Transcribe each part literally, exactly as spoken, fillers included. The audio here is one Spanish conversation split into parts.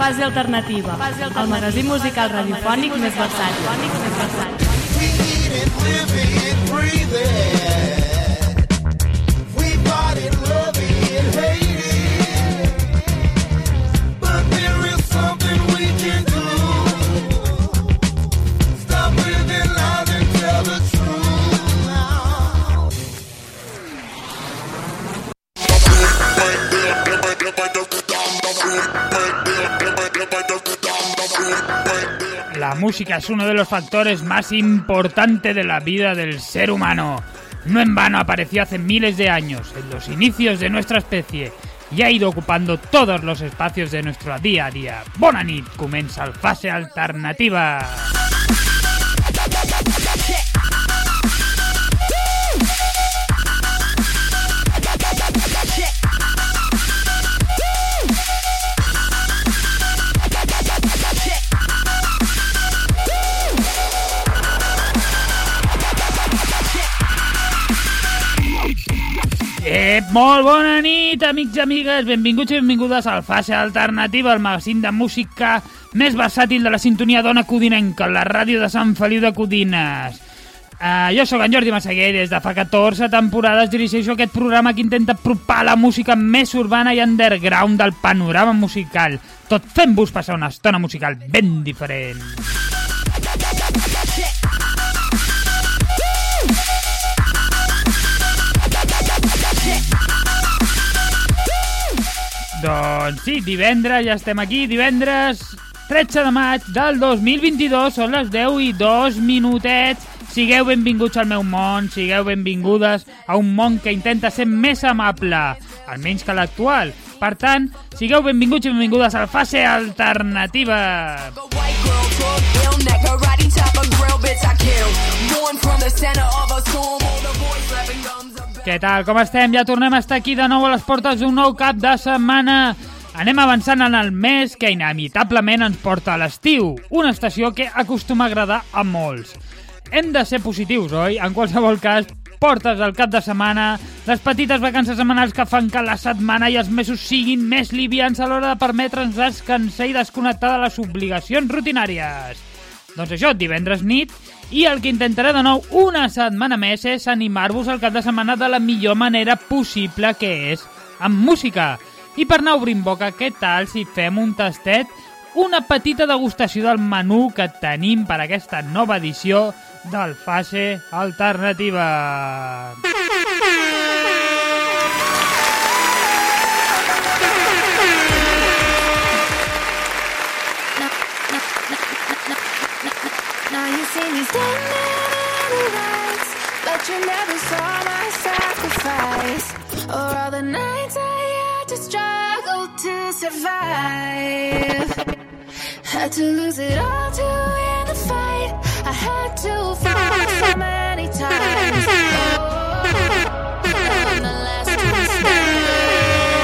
Fase Alternativa, el magazín musical radiofònic més versàtil. La música es uno de los factores más importantes de la vida del ser humano. No en vano apareció hace miles de años, en los inicios de nuestra especie, y ha ido ocupando todos los espacios de nuestro día a día. Bona nit, comença el Fase Alternativa. Eh, molt bona nit, amics i amigues, benvinguts i benvingudes al Fase Alternativa, el magazín de música més versàtil de la sintonia d'Ona Codinenca, la ràdio de Sant Feliu de Codines. Uh, jo sóc en Jordi Massaguer i des de fa catorze temporades dirigeixo aquest programa que intenta apropar la música més urbana i underground del panorama musical, tot fent-vos passar una estona musical ben diferent. Doncs sí, divendres, ja estem aquí, divendres tretze de maig del dos mil vint-i-dos, són les deu i dos minutets. Sigueu benvinguts al meu món, sigueu benvingudes a un món que intenta ser més amable, almenys que l'actual. Per tant, sigueu benvinguts i benvingudes al Fase Alternativa. Què tal, com estem? Ja tornem a estar aquí de nou a les portes d'un nou cap de setmana. Anem avançant en el mes que inevitablement ens porta a l'estiu, una estació que acostuma a agradar a molts. Hem de ser positius, oi? En qualsevol cas, portes el cap de setmana, les petites vacances setmanals que fan que la setmana i els mesos siguin més livians a l'hora de permetre'ns descansar i desconnectar de les obligacions rutinàries. Doncs això, divendres nit, i el que intentaré de nou una setmana més és animar-vos al cap de setmana de la millor manera possible, que és amb música. I per anar obrint boca, què tal si fem un tastet, una petita degustació del menú que tenim per aquesta nova edició del Fase Alternativa. Now you see me standing in the lights, but you never saw my sacrifice, or all the nights I had to struggle to survive. Had to lose it all to win the fight. I had to fall so many times. Oh, now I'm the last one standing.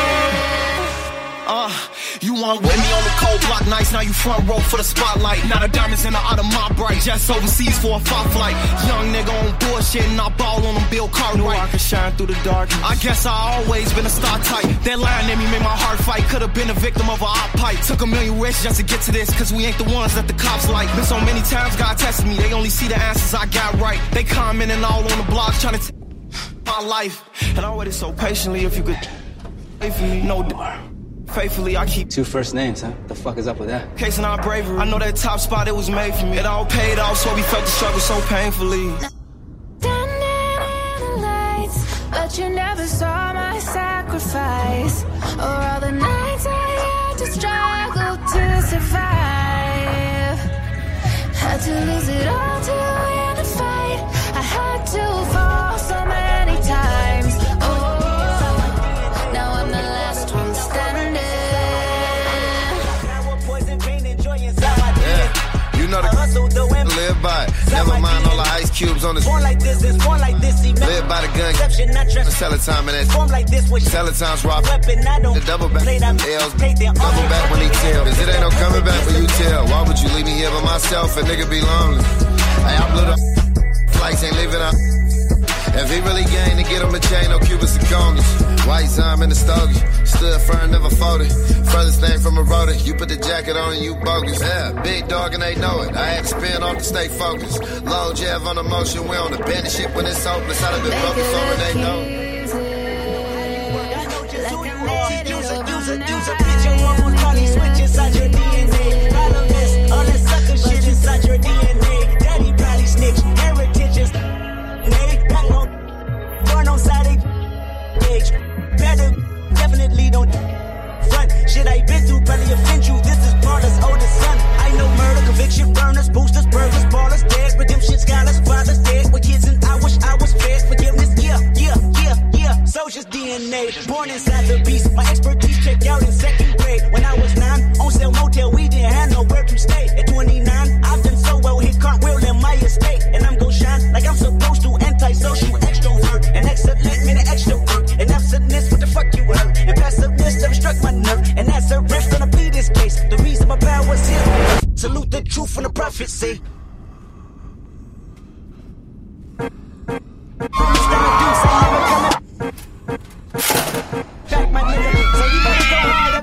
Uh, you want with me on the cold block nights, now you front row for the spotlight. Now the diamonds in the out of my bright, just overseas for a fight flight. Young nigga on bullshit and I ball on them Bill Cartwright. I can shine through the darkness. I guess I always been a star type. That line in me made my heart fight. Could've been a victim of a op pipe. Took a million risks just to get to this, cause we ain't the ones that the cops like. Been so many times God tested me, they only see the answers I got right. They commenting all on the blogs trying to t- my life. And I waited so patiently, if you could wait for me, no d- faithfully, I keep two first names, huh? The fuck is up with that? Casing our bravery. I know that top spot, it was made for me. It all paid off, so we felt the struggle so painfully. Standing in the lights, but you never saw my sacrifice, or all the nights I had to struggle to survive. Had to lose it all to win the fight. I had to fall so many times. Oh, now I'm the last one standing. You know the live by it. Never mind all the ice cubes on this. Born like this, it's born like this. Live by the gun. The seller time and that. Form like this, seller times rock. The double back. L's double back when he tell. Cause it ain't no coming back when you tell. Why would you leave me here by myself? A nigga be lonely. Hey, I blew the flights, ain't leaving up. If he really gang, to get him a chain, no Cuban Zirconis. White Zime in the stogie, stood firm, never folded. Furthest thing from a rodent, you put the jacket on and you bogus. Yeah, big dog and they know it. I had to spin off to stay focused. Long jab on the motion, we on the bend shit when it's hopeless. I'd have been broke before and they know. Use a, use a, use a picture one more probably switch inside your D N A. Problem is, all that sucker shit inside your D N A. Daddy probably snitch, heritage is nay. Back on, born on side age. Better, definitely don't front. Shit I been through probably offend you. This is Paula's oldest son. I know murder, conviction, burners, boosters, burgers, ballers, dead, redemption, scholars, fathers, dead with kids, and I wish I was fed. Forgiveness, yeah, yeah, yeah, yeah. Soldier's D N A, born inside the beast. My expertise checked out in second grade. When I was nine, on sale motel, we didn't have nowhere to stay. At twenty-nine, I've done so well, hit cartwheel in my estate. And I'm gon' shine like I'm supposed to, anti-social, extrovert. And excellent, meaning extrovert. And absentness, what the fuck you heard? And passiveness never struck my nerve. And that's a riff gonna be this case. The reason my power was here. Salute the truth from the prophecy. Back my nigga, so you better go hard.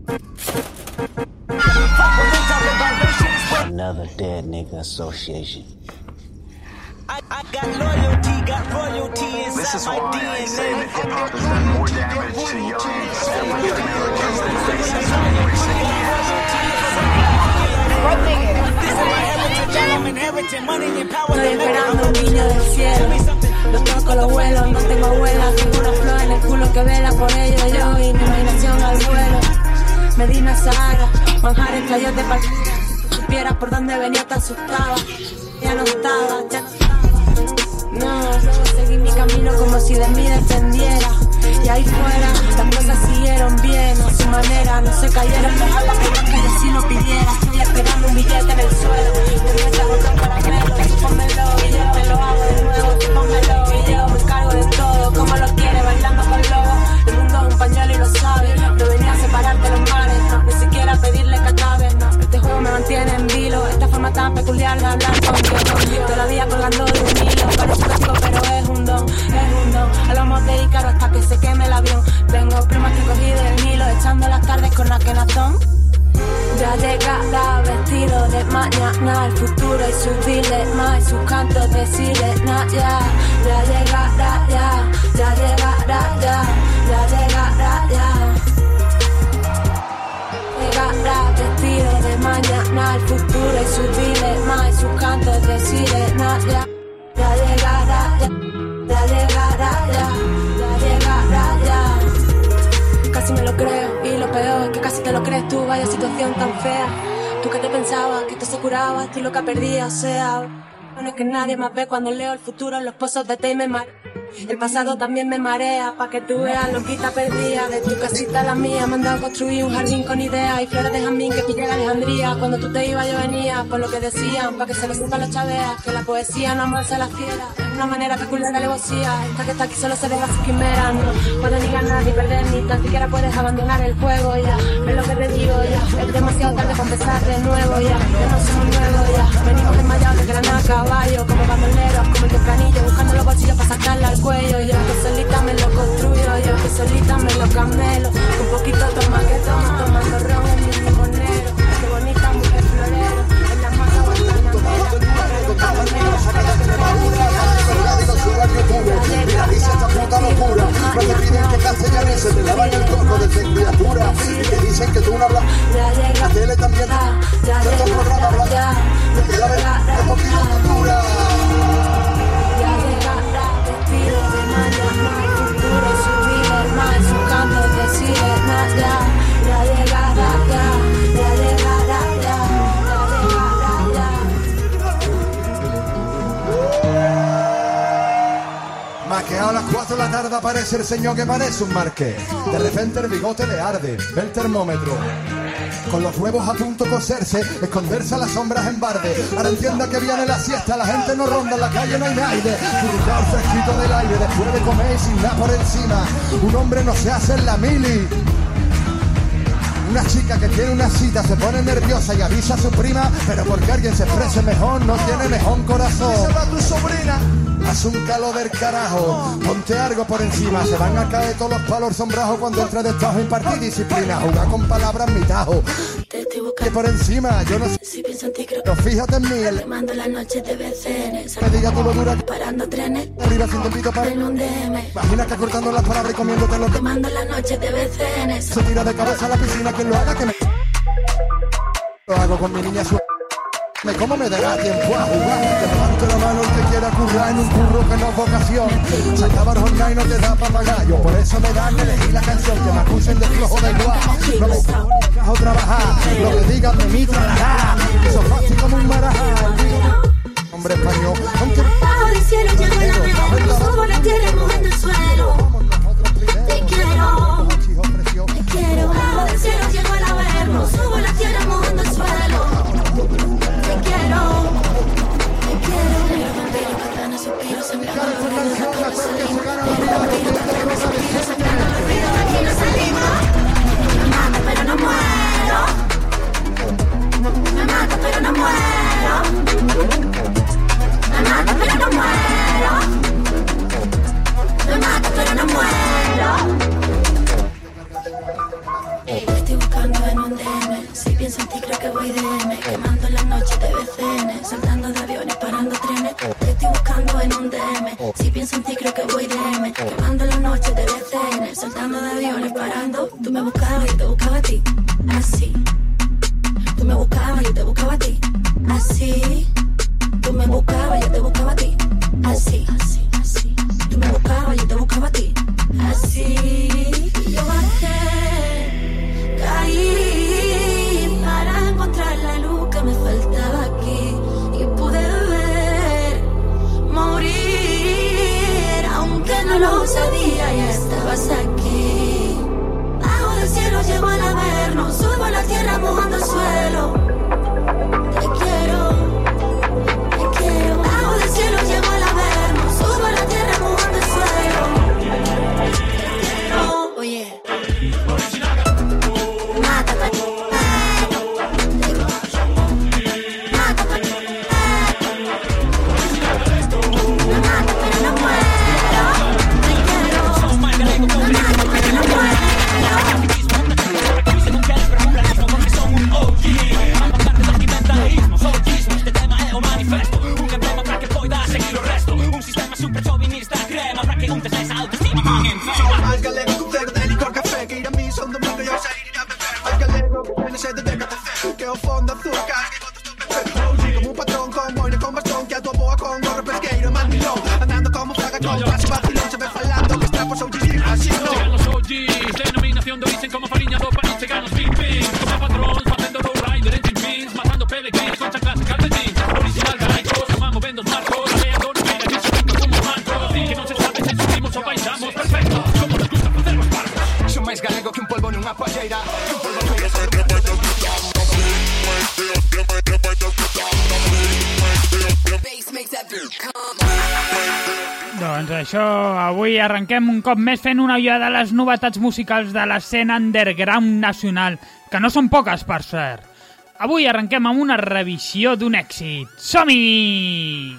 Another dead nigga association. I, I got loyalty, got royalty inside this is my why D N A. I say that hip hop has done more damage to young African Americans than racism in recent years. Estoy esperando un niño del cielo. Los toco, los vuelos, no tengo abuela. Tengo una flor en el culo que vela por ello. Yo y mi imaginación al vuelo. Medina Sahara, manjares, chayote para que supieras por dónde venía, te asustaba. Ya no estaba, ya no estaba. No, luego seguí mi camino como si de mí dependiera. Y ahí fuera, las cosas siguieron bien a su manera, no se cayeron. Que yo sí lo pidiera, estoy esperando un billete en el suelo. Me empieza a botar caramelo, pónmelo y yo me lo hago de nuevo. Pónmelo y yo me cargo de todo, como lo quiere, bailando con lobo. El mundo es un pañuelo y lo sabe, no venía a separarte los mares, no, ni siquiera pedirle que acabe, no. Este juego me mantiene en vilo, esta forma tan peculiar de hablar con Dios. Todavía colgando de un hilo, parece tóxico pero es un don, es un don. Hablamos de Ícaro hasta que se queme el avión. Tengo plumas que cogí del Nilo, echando las tardes con Akenatón. Ya llegará vestido de mañana el futuro y sus dilemas y sus cantos de sirena. Ya, ya llegará, ya, ya llegará, ya, ya llegará, ya. Llegará vestido de mañana el futuro y sus dilemas y sus cantos de sirena. Ya, ya llegará, ya, ya llegará, ya, ya llegará, ya. Casi me lo creo y lo peor es que casi te lo crees tú, vaya situación tan fea. Tú que te pensabas que esto se curaba, estoy loca perdida, o sea, no es que nadie más ve cuando leo el futuro en los pozos de té y me marea. El pasado también me marea, pa' que tú veas loquita perdida. De tu casita a la mía, me han dado a construir un jardín con ideas y flores de jazmín que pillé en Alejandría. Cuando tú te ibas yo venía, por lo que decían, pa' que se lo sepan los chaveas, que la poesía no amarse a la fiera, es una manera peculiar de alevosía. Esta que está aquí solo se deja su quimera, no puedes ni ganar ni perder, ni tan siquiera puedes abandonar el juego ya. Es lo que te digo ya, es demasiado tarde para empezar de nuevo ya. Ya no somos nuevos ya, venimos desmayados de granada a caballo, como bandoleros, como el tempranillo, buscando los bolsillos para sacarla al cuello. Yo que solita me lo construyo, yo que solita me lo camelo. Un poquito toma que toma, tomando ron en mi limonero. Qué bonita mujer florero, en la mano guantanamera. Mira, dice esta puta locura. No te piden que castellanices, te lavan el coco desde criatura. Y que dicen que tú no hablas. La tele también. Tantos programas hablan. Me queda ver un poquito de cultura. Maqueado a las cuatro de la tarde aparece el señor que parece un marqués. De repente el bigote le arde, ve el termómetro. Con los huevos a punto de coserse, esconderse a las sombras en barde. Ahora entienda que viene la siesta, la gente no ronda, en la calle no hay nadie. Publicar fresquito del aire, después de comer y sin nada por encima. Un hombre no se hace en la mili. Una chica que tiene una cita se pone nerviosa y avisa a su prima, pero porque alguien se exprese mejor no tiene mejor corazón. Se va tu sobrina, haz un calor del carajo, ponte algo por encima, se van a caer todos los palos sombrajos cuando entre de trabajo impartir disciplina, jugar con palabras mi tajo. Que por encima, yo no sé si pienso en ti creo pero fíjate en mí, el te mando la noche de B C N, me diga tu locura parando trenes, arriba sin tempito para en un D M, imagina que cortando las palabras y comiéndote lo que te mando la noche de B C N, se tira de cabeza a la piscina, quien lo haga que me lo hago con mi niña su me como me dará tiempo a jugar, que levante la mano el que quiera currar en un curro que no es vocación, se acaba el jornal y no te da papagayo, por eso me dan elegir la canción, que me acusen de flojo de igual, no me trabajo trabajar, lo que digan de mí trabajar, eso fácil como un marajá, hombre español, aunque bajo del cielo llegó el avión, subo la tierra mojando el suelo, te quiero, te quiero, bajo del cielo llegó el avión, subo la tierra mojando el suelo. Te quiero, te quiero. Pero vampiro, katana, suspiro, se me acaba el olvido. Aquí no salimos. Vampiro, katana, suspiro, se me acaba el olvido. Aquí no salimos. Me mata, pero no muero. Me mata, pero no muero. Me mata, pero no muero. Me mata, pero no muero. Estoy buscando en un D M, si pienso en ti creo que voy D M, quemando la noche de B C N, saltando de aviones, parando trenes. Estoy buscando en un D M, si pienso en ti creo que voy D M, quemando la noche de B C N, saltando de aviones, parando. Tú me buscabas y te buscaba a ti, así. Tú me buscabas y yo te buscaba a ti, así. Tú me buscabas y yo te buscaba a ti, así, así, así. Tú me buscabas y yo te buscaba a ti, así. Yo bajé, caí para encontrar la luz que me faltaba aquí y pude ver morir, aunque no lo sabía, ya estabas aquí. Bajo del cielo llegó el averno, subo a la tierra mojando el suelo. Te quiero, te quiero. Bajo del cielo llegó el averno, subo a la tierra mojando el suelo. Te quiero, oye. Doncs això, avui arrenquem un cop més fent una ullada de les novetats musicals de l'escena underground nacional, que no són poques, per cert. Avui arrenquem amb una revisió d'un èxit. Som-hi!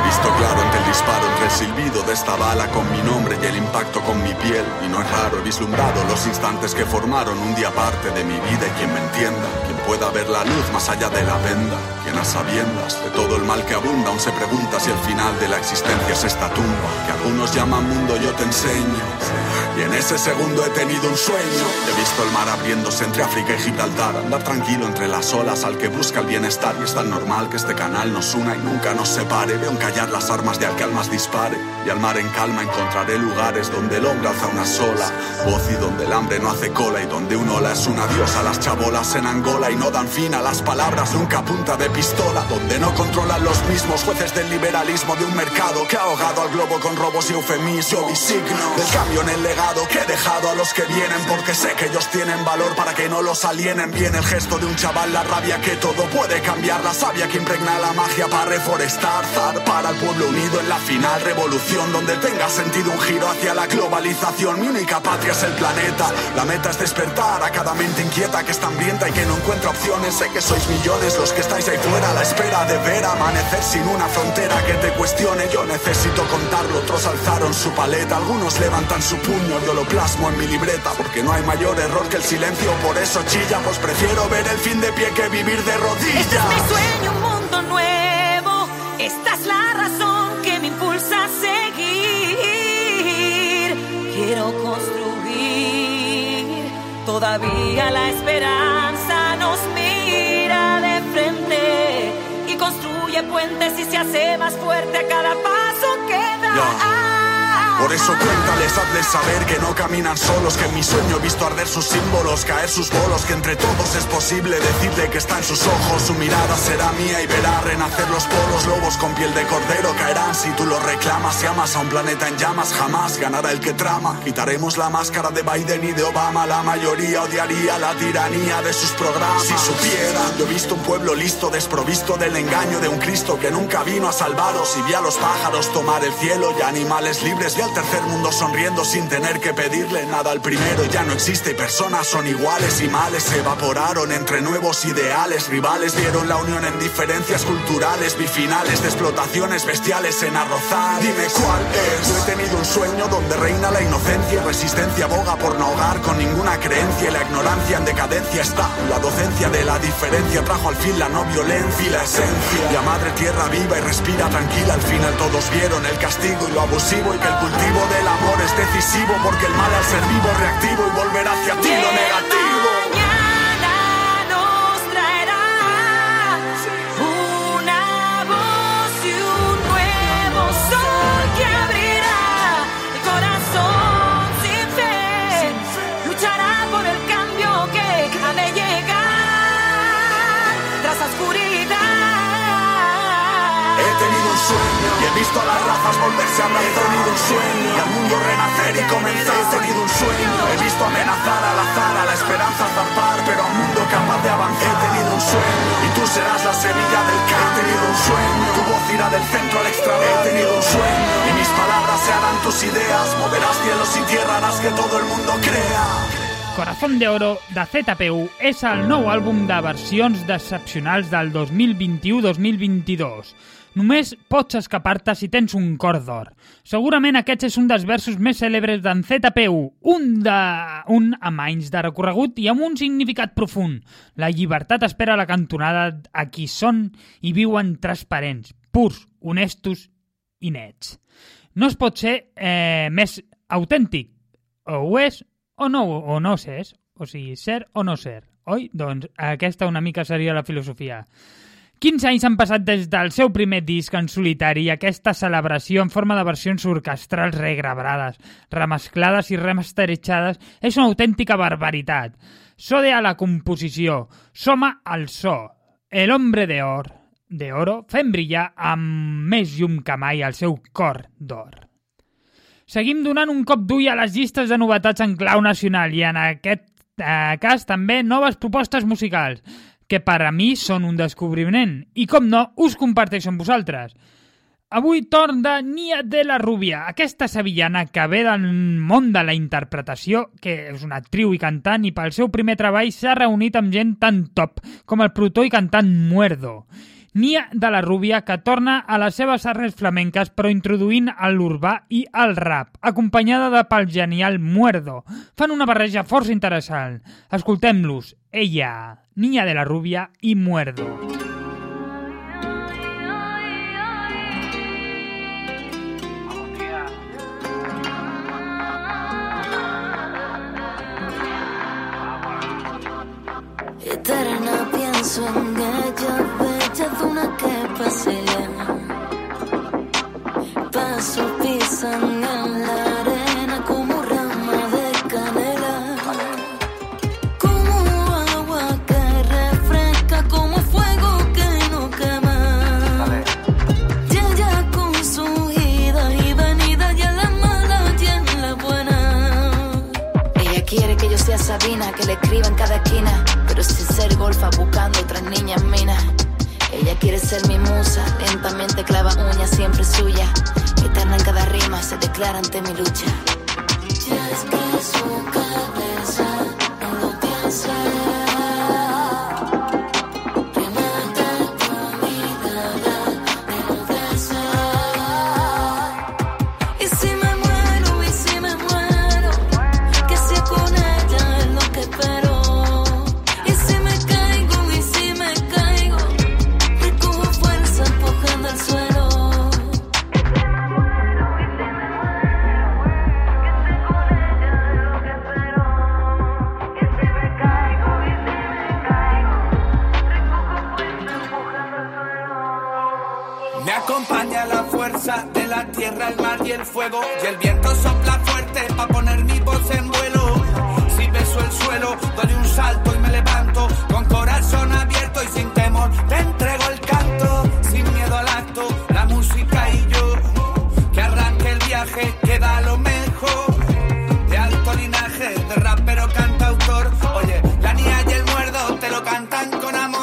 visto claro entre el disparo, entre el silbido de esta bala con mi nombre y el impacto con mi piel. Y no es raro, he vislumbrado los instantes que formaron un día parte de mi vida. Y quien me entienda, quien pueda ver la luz más allá de la venda, quien a sabiendas de todo el mal que abunda aún se pregunta si el final de la existencia es esta tumba que algunos llaman mundo, yo te enseño. Y en ese segundo he tenido un sueño. He visto el mar abriéndose entre África y Gibraltar, andar tranquilo entre las olas al que busca el bienestar. Y es tan normal que este canal nos una y nunca nos separe. Veo encallar las armas de al que al más dispare. Y al mar en calma encontraré lugares donde el hombre alza una sola voz y donde el hambre no hace cola. Y donde un ola es un adiós a las chabolas en Angola y no dan fin a las palabras nunca a punta de pistola. Donde no controlan los mismos jueces del liberalismo de un mercado que ha ahogado al globo con robos y eufemismos. Yo visigno del cambio en el legado que he dejado a los que vienen, porque sé que ellos tienen valor para que no los alienen. Viene el gesto de un chaval, la rabia que todo puede cambiar, la savia que impregna la magia para reforestar, zarpar al pueblo unido en la final revolución, donde tenga sentido un giro hacia la globalización. Mi única patria es el planeta, la meta es despertar a cada mente inquieta que está hambrienta y que no encuentra opciones. Sé que sois millones los que estáis ahí fuera a la espera de ver amanecer sin una frontera que te cuestione. Yo necesito contarlo, otros alzaron su paleta, algunos levantan su puño, yo lo plasmo en mi libreta, porque no hay mayor error que el silencio, por eso chilla, pues prefiero ver el fin de pie que vivir de rodillas. Este es mi sueño, un mundo nuevo, esta es la razón que me impulsa a seguir. Quiero construir, todavía la esperanza nos mira de frente y construye puentes y se hace más fuerte a cada paso que da. Yeah. Por eso cuéntales, hazles saber que no caminan solos, que en mi sueño he visto arder sus símbolos, caer sus bolos, que entre todos es posible decirle que está en sus ojos. Su mirada será mía y verá renacer los polos. Lobos con piel de cordero caerán si tú lo reclamas. Si amas a un planeta en llamas, jamás ganará el que trama. Quitaremos la máscara de Biden y de Obama. La mayoría odiaría la tiranía de sus programas. Si supieran, yo he visto un pueblo listo, desprovisto del engaño de un Cristo que nunca vino a salvaros. Y vi a los pájaros tomar el cielo y animales libres. Vi al tercer mundo sonriendo sin tener que pedirle nada al primero. Ya no existe y personas son iguales y males se evaporaron entre nuevos ideales. Rivales vieron la unión en diferencias culturales, bifinales de explotaciones bestiales en arrozar. Dime cuál es. Yo he tenido un sueño donde reina la inocencia y resistencia aboga por no ahogar con ninguna creencia. Y la ignorancia en decadencia está. La docencia de la diferencia trajo al fin la no violencia y la esencia. La madre tierra viva y respira tranquila. Al final todos vieron el castigo y lo abusivo, y que el cultivo del amor es decisivo, porque el mal al ser vivo es reactivo y volverá hacia ti lo negativo. Mañana nos traerá una voz y un nuevo sol que abrirá el corazón sin fe. Luchará por el cambio que ha de llegar tras la oscuridad. He tenido un sueño y he visto a las razas volverse a abrazar. He tenido un sueño y al mundo renacer y comenzar. He tenido un sueño, he visto amenazar al azar, a la esperanza zarpar, pero a un mundo capaz de avanzar. He tenido un sueño y tú serás la semilla del que. He tenido un sueño, tu voz irá del centro al extremo. He tenido un sueño y mis palabras se harán tus ideas. Moverás cielos y tierra, harás que todo el mundo crea. Corazón de Oro de Z P U és el nou àlbum de versions decepcionals del dos mil vint-i-u dos mil vint-i-dos. Només pots escapar-te si tens un cor d'or. Segurament aquests és un dels versos més cèlebres d'en Z P U, un, de, un amb anys de recorregut i amb un significat profund. La llibertat espera la cantonada a qui són i viuen transparents, purs, honestos i nets. No es pot ser eh, més autèntic, o ho és o no, o no s'és, o sigui, ser o no ser, oi? Doncs aquesta una mica seria la filosofia. quinze anys han passat des del seu primer disc en solitari i aquesta celebració en forma de versions orquestrals regrabrades, remesclades i remasteritzades és una autèntica barbaritat. Sode a la composició, soma al so, el hombre de or, de oro, fent brillar amb més llum que mai el seu cor d'or. Seguim donant un cop d'ull a les llistes de novetats en clau nacional i en aquest eh, cas també noves propostes musicals, que per a mi són un descobriment i, com no, us comparteixo amb vosaltres. Avui torn de Nia de la Rubia, aquesta sevillana que ve del món de la interpretació, que és una actriu i cantant i pel seu primer treball s'ha reunit amb gent tan top com el productor i cantant Muerdo. Nia de la Rúbia, que torna a les seves arrels flamenques però introduint l'urbà i el rap, acompanyada de pel genial Muerdo. Fan una barreja força interessant. Escoltem-los. Ella, Nia de la Rúbia i Muerdo. Eterna pienso en ella, bella duna que pasea. Pasos pisan en la arena como rama de canela. Como agua que refresca, como fuego que no quema. Y ella con su ida y venida, y en la mala y en la buena. Ella quiere que yo sea Sabina, que le escriba en cada esquina, pero sin ser golfa buscando otras niñas minas. Ella quiere ser mi musa, lentamente clava uñas, siempre suya. Eterna en cada rima, se declara ante mi lucha. Ya es que su cabeza no lo piensa. Remata con mirada de rudeza. Y si me muero, y si me muero, que sea con ella es lo que espero. Me acompaña la fuerza de la tierra, el mar y el fuego, y el viento sopla fuerte pa' poner mi voz en vuelo. Si beso el suelo, doy un salto y me levanto, con corazón abierto y sin temor te entrego el canto, sin miedo al acto, la música y yo, que arranque el viaje, queda lo mejor, de alto linaje, de rapero cantautor. Oye, la Nia y el Muerdo te lo cantan con amor.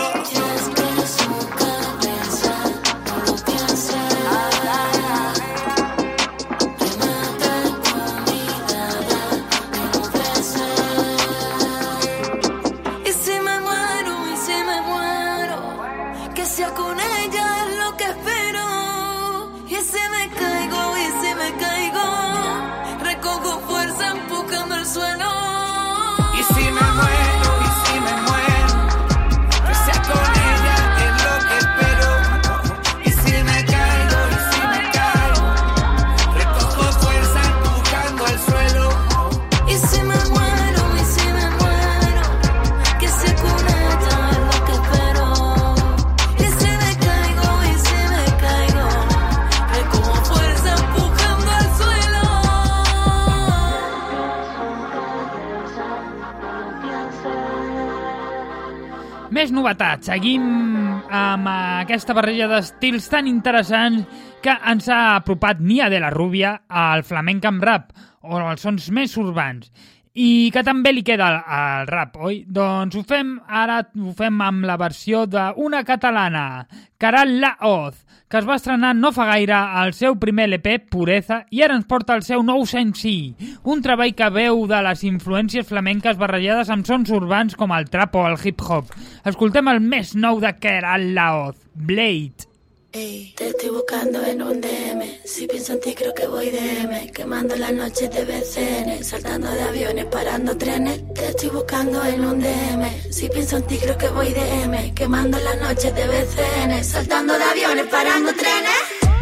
Més novetats. Seguim amb aquesta barreja d'estils tan interessants que ens ha apropat Nia de la Rúbia al flamenc amb rap, o als sons més urbans. I que també li queda al rap, oi? Doncs ho fem, ara ho fem amb la versió d'una catalana, Caral La Hoz, que es va estrenar no fa gaire al seu primer L P, Pureza, i ara ens porta el seu nou senzill, un treball que veu de les influències flamenques barrejades amb sons urbans com el trap o el hip-hop. Escoltem el més nou de Caral La Hoz, Blade. Ey, te estoy buscando en un D M. Si pienso en ti creo que voy de M. Quemando las noches de B C N. Saltando de aviones, parando trenes. Te estoy buscando en un D M. Si pienso en ti creo que voy de M. Quemando las noches de B C N. Saltando de aviones, parando trenes.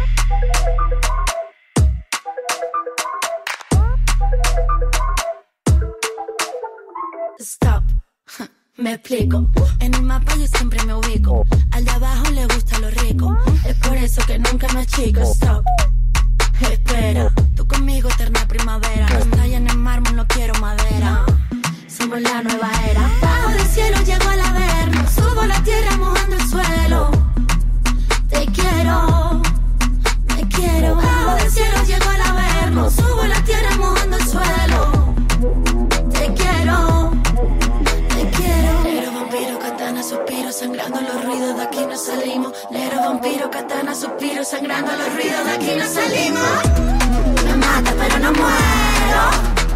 Stop. Me explico, en el mapa yo siempre me ubico. Al de abajo le gusta lo rico. Es por eso que nunca me achico. Stop, espera. Tú conmigo eterna primavera. No estoy en el mármol, no quiero madera. Somos la nueva era. Bajo del cielo llego al averno. Subo la tierra mojando el suelo. Te quiero, me quiero. Bajo del cielo llego al averno. Subo la tierra mojando el suelo. Te quiero. Negro vampiro, katana, suspiro, sangrando los ruidos, de aquí no salimos. Negro vampiro, katana, suspiro, sangrando los ruidos, de aquí no salimos. Me mata pero no muero.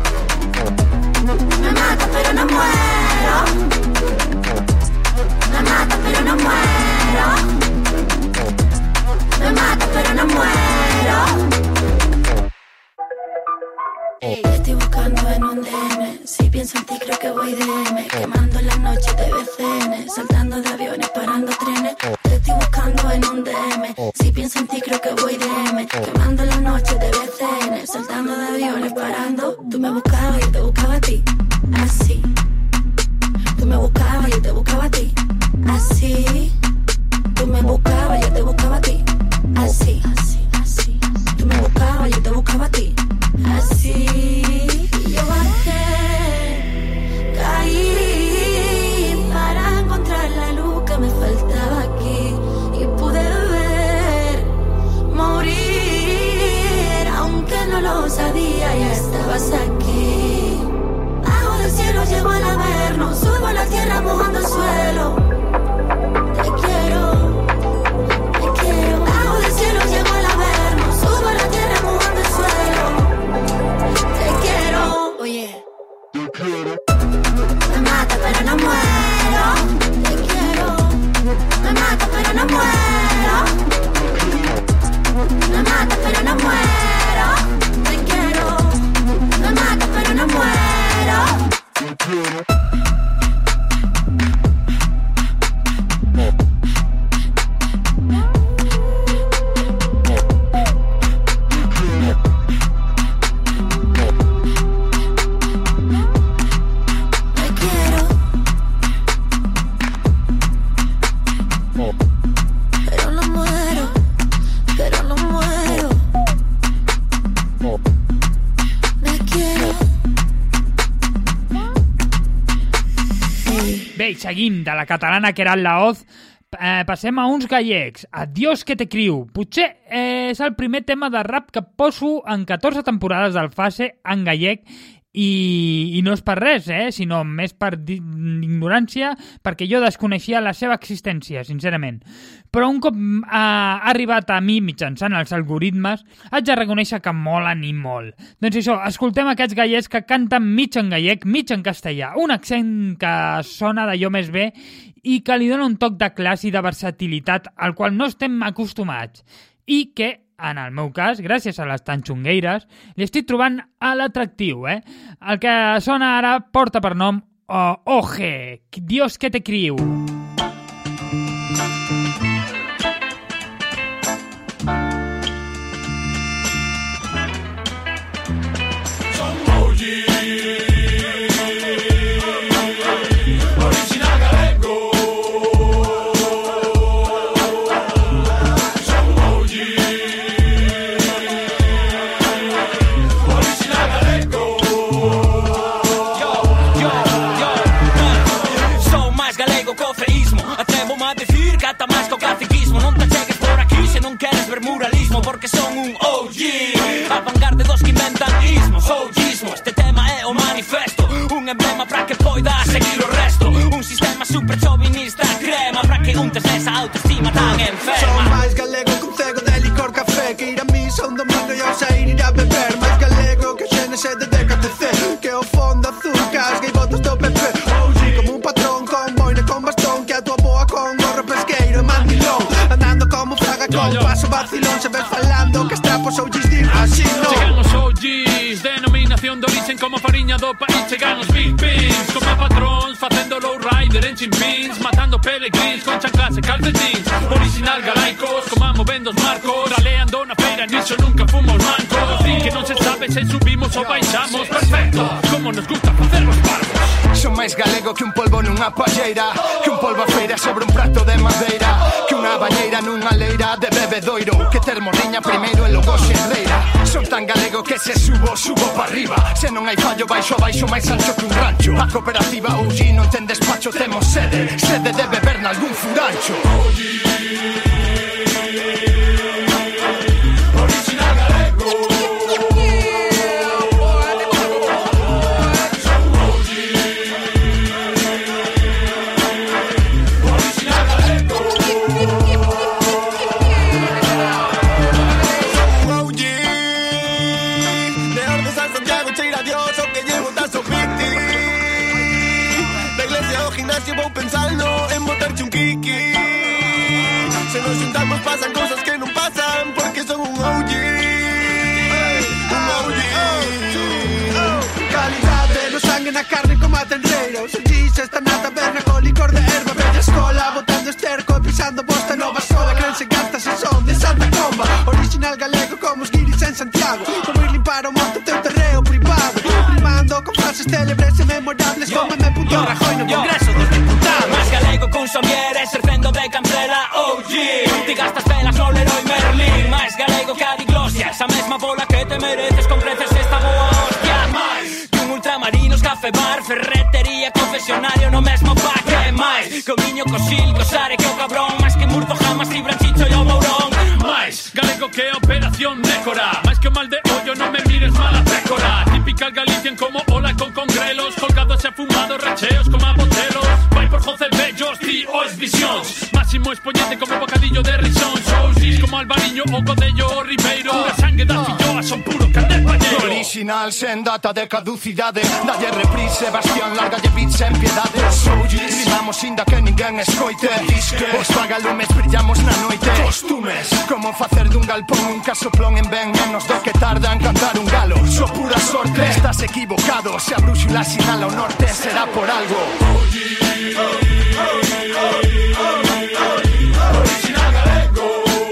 Me mata pero no muero. Me mata pero no muero. pero no muero. Te estoy buscando en un D M. Si pienso en ti creo que voy D M. Quemando la noche de B C N. Saltando de aviones, parando trenes. Te estoy buscando en un D M. Si pienso en ti creo que voy D M. Quemando la noche de B C N. Saltando de aviones, parando. Tú me buscabas, yo te buscaba a ti. Así. Tú me buscabas, yo te buscaba a ti. Así. Tú me buscabas, yo te buscaba a ti. Así. Así, así. Tú me buscabas, yo te buscaba a ti. Así yo bajé, caí para encontrar la luz que me faltaba aquí y pude ver morir, aunque no lo sabía, ya estabas aquí. Bajo del cielo llego al averno, subo a la tierra mojando el suelo. Te quiero, te quiero. Bajo del cielo llego al averno, subo a la tierra mojando el suelo. Oye, me mata pero no muero. Te quiero, me mata pero no muero. Me mata pero no muero. Te quiero, me mata pero no muero. Bé, seguim de la catalana que era la Oz, eh, passem a uns gallecs. Adiós que te criu. Potser eh, és el primer tema de rap que poso en catorze temporades del Fase en gallec i, i no és per res, eh, sinó més per ignorància, perquè jo desconeixia la seva existència, sincerament. Però un cop ha arribat a mi mitjançant els algoritmes, haig de reconèixer que molen i molt. Doncs això, escoltem aquests gallecs que canten mig en gallec, mig en castellà, un accent que sona d'allò més bé i que li dona un toc de classe i de versatilitat al qual no estem acostumats i que, en el meu cas, gràcies a les tanxongueires, li estic trobant a l'atractiu, eh? El que sona ara porta per nom oh, Oje, Dios que te criu. Muralismo porque son un O G, avant-garde dos que inventan ismos, OGismo. Este tema é o manifesto, un emblema para que poida seguir o resto. Un sistema super chauvinista crema para que untes esa autoestima tan enferma. Son máis galego que un cego de licor café, que ir a misa un domingo e ao sair ir a beber. Máis galego que X N S de D K T C, que o fondo azul casga e botas do P P. O G como un patrón con boina con bastón, que a tua boa con gorro pesqueiro e mandilón. Andando como fraga con paso vacilón, se ves falando que estrapos O Gs din así non. Chegan os O Gs, denominación de origen como fariña do país. Chegan os Big Pins, como patróns, facendo low rider en chimpins, matando pelegrins con chanclas e calcetins. Original galaicos, como a movendo os marcos, raleando na feira, niso nunca fumo os mancos. Din que non se sabe se subimos ou baixamos, perfecto, como nos gusta facer os parvos. Son máis galego que un polvo nunha palleira, que un polvo a feira sobre un prato de madeira, que unha bañeira nunha leira de bebedoiro, que ter morriña primeiro e logo xerreira. Son tan galego que se subo, subo pa arriba, se non hai fallo baixo a baixo máis ancho que un rancho. A cooperativa O G non ten despacho, temos sede, sede de beber nalgún furancho. Original galego. Vou pensando en botarte un kiki. Se nos juntamos pasan cosas que non pasan, porque na carne como a tenreiro. Sentís esta na taberna con licor de erva, bella escola, botando esterco e pisando bosta nova sola. Crense gastas e son de Santa Comba, original galego como os guiris en Santiago. Como ir limpar o monte teu terreo privado, rimando con frases célebres e memorables como M. Rajoy no Congreso dos Diputados. Máis galego que un somier e serfendo de cancela, oh yeah. Ti gastas velas no Leroy Merlin. Máis galego que a diglosia, esa mesma bola que te mereces con creces esta boa hostia. Máis que un ultramarinos, café bar, ferretería, confesionario no mesmo pa' que máis. Que o viño, co sil, co sare, que o cabrón. Máis que Murdo, Jamas, Libranchicho e o Mourón. Máis galego que a operación Nécora. Máis que o mal de ollo, non me mires mala pécora. Typical Galician como ola con congrelos, colgados e fumados, recheos como a botelos. Vai por José Bellos, ti os visións. Máximo exponente como bocadillo de risón. Xouxis como Albariño o Codello o Ribeiro. Pura sangue da filloa, son puro candel pañero. Original sen data de caducidade. Dalle reprise, Bastión, largalle beats en piedade. Xouxis, rimamos inda que ninguén escoite. Os vagalumes brillamos na noite. Costumes, como facer dun galpón un casoplón en ben menos do que tarda en cantar un galo. So pura sorte, estás equivocado. Se a brúxula sinala o norte será por algo. Original galego.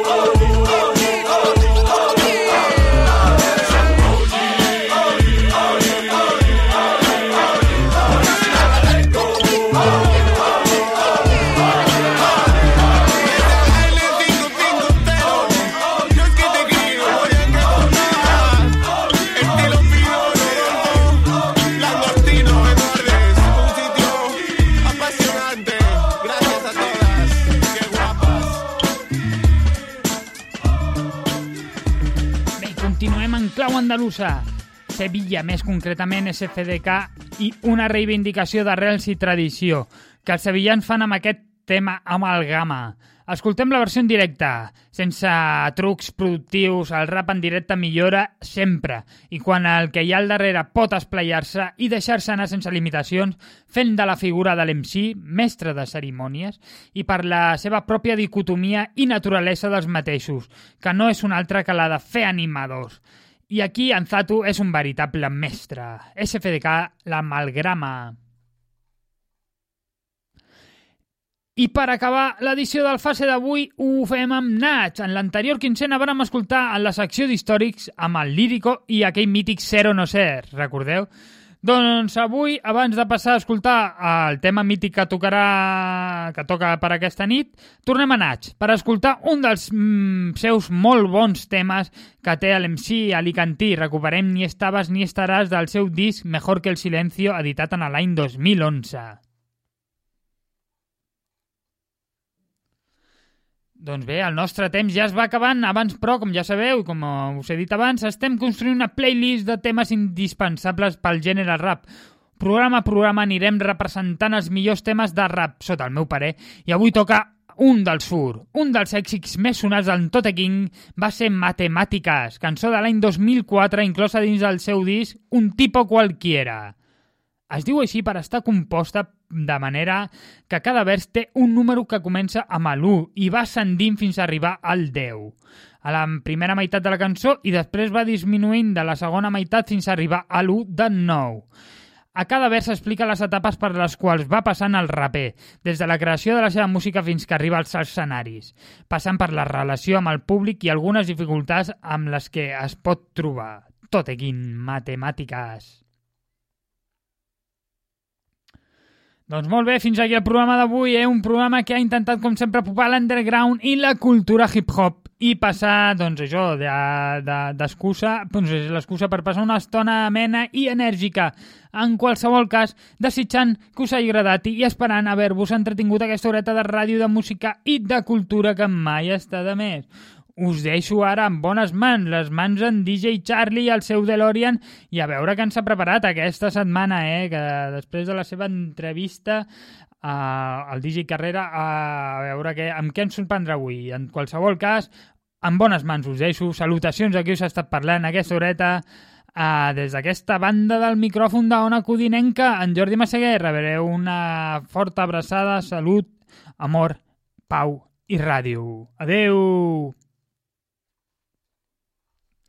Clau andalusa, Sevilla, més concretament S F D K, i una reivindicació d'arrels i tradició, que els sevillans fan amb aquest tema amalgama. Escoltem la versió en directe, sense trucs productius, el rap en directe millora sempre, i quan el que hi ha al darrere pot esplayar-se i deixar-se anar sense limitacions, fent de la figura de l'M C mestre de cerimònies i per la seva pròpia dicotomia i naturalesa dels mateixos, que no és una altra que la de fer animadors. I aquí Anzatu és un veritable mestre. S F D K, l'amalgrama. I per acabar l'edició del Fase d'avui ho fem amb Nach. En l'anterior quincena vam escoltar en la secció d'històrics amb el Lírico i aquell mític Ser o no ser, recordeu? Doncs avui, abans de passar a escoltar el tema mític que tocarà que toca per aquesta nit, tornem a Nach per escoltar un dels mm, seus molt bons temes que té l'M C alicantí. Recuperem Ni estaves ni estaràs del seu disc Mejor que el silencio, editat en l'any dos mil onze. Doncs bé, el nostre temps ja es va acabant. Abans, però, com ja sabeu, com us he dit abans, estem construint una playlist de temes indispensables pel gènere rap. Programa a programa anirem representant els millors temes de rap, sota el meu parer, i avui toca un dels fur. Un dels èxits més sonats d'en Tote King va ser Matemàtiques, cançó de l'any dos mil quatre, inclosa dins del seu disc Un tipo cualquiera. Es diu així per estar composta de manera que cada vers té un número que comença amb l'u i va ascendint fins a arribar al deu. A la primera meitat de la cançó i després va disminuint de la segona meitat fins a arribar a l'u de nou. A cada vers explica les etapes per les quals va passant el raper, des de la creació de la seva música fins que arriba als escenaris, passant per la relació amb el públic i algunes dificultats amb les que es pot trobar. Tote King, Matemàtiques. Doncs molt bé, fins aquí el programa d'avui, eh? Un programa que ha intentat, com sempre, popar l'underground i la cultura hip-hop i passar, doncs això, d'excusa, doncs és l'excusa per passar una estona amena i enèrgica. En qualsevol cas, desitjant que us hagi agradat i esperant haver-vos entretingut aquesta horeta de ràdio, de música i de cultura que mai està de més. Us deixo ara en bones mans, les mans en D J Charlie i el seu DeLorean, i a veure què ens ha preparat aquesta setmana, eh? Que després de la seva entrevista uh, al D J Carrera, uh, a veure què, amb què ens sorprendrà avui. En qualsevol cas, en bones mans us deixo. Salutacions a qui us ha estat parlant aquesta horeta. Uh, des d'aquesta banda del micròfon d'Ona Codinenca, en Jordi Massaguer, rebreu una forta abraçada, salut, amor, pau i ràdio. Adeu!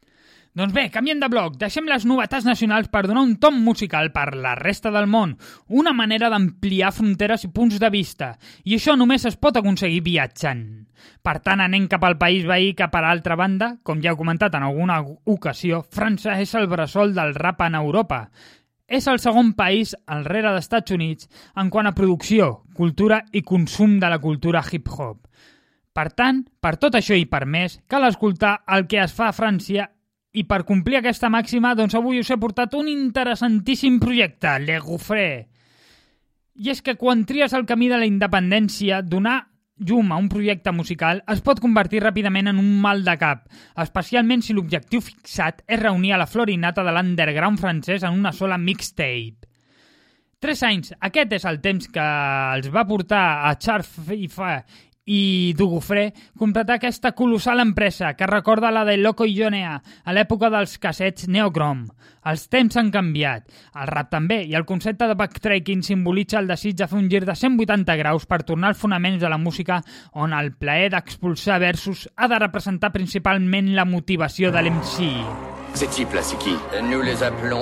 Doncs bé, canviem de bloc, deixem les novetats nacionals per donar un tom musical per la resta del món, una manera d'ampliar fronteres i punts de vista, i això només es pot aconseguir viatjant. Per tant, anem cap al país veí que, per altra banda, com ja he comentat en alguna ocasió, França és el bressol del rap en Europa. És el segon país, al rere dels Estats Units, en quant a producció, cultura i consum de la cultura hip-hop. Per tant, per tot això i per més, cal escoltar el que es fa a França. I per complir aquesta màxima, doncs avui us he portat un interessantíssim projecte, Le Gouffre. I és que quan tries el camí de la independència, donar llum a un projecte musical es pot convertir ràpidament en un mal de cap, especialment si l'objectiu fixat és reunir a la florinata de l'underground francès en una sola mixtape. Tres anys, aquest és el temps que els va portar a Charfifa i Dugufré completar aquesta colossal empresa que recorda la de Loco i Jonea a l'època dels cassets Neocrom. Els temps han canviat, el rap també, i el concepte de backtracking simbolitza el desig de fer un gir de cent vuitanta graus per tornar als fonaments de la música on el plaer d'expulsar versos ha de representar principalment la motivació de l'M C. Ces types-là, c'est qui? Nous les appelons